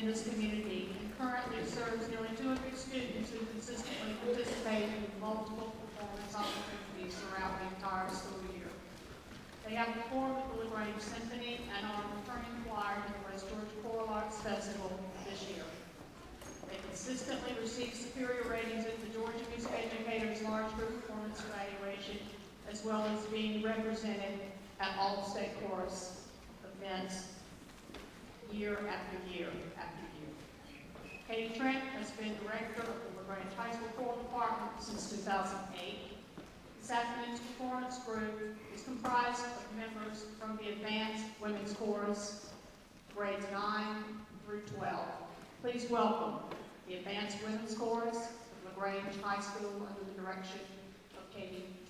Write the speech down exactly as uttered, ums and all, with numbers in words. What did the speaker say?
in this community and currently serves nearly two hundred students who consistently participate in multiple performance opportunities throughout the entire school year. They have performed at the LaGrange Symphony and are returning choir to the West Georgia Choral Arts Festival this year. They consistently receive superior ratings at the Georgia Music Educators Large Group Performance Evaluation, as well as being represented at all state chorus events year after year after year. Katie Trent has been director of the LaGrange High School Choral Department since two thousand eight. This afternoon's performance group is comprised of members from the Advanced Women's Chorus, grades nine through twelve. Please welcome the Advanced Women's Chorus of LaGrange High School under the direction of Katie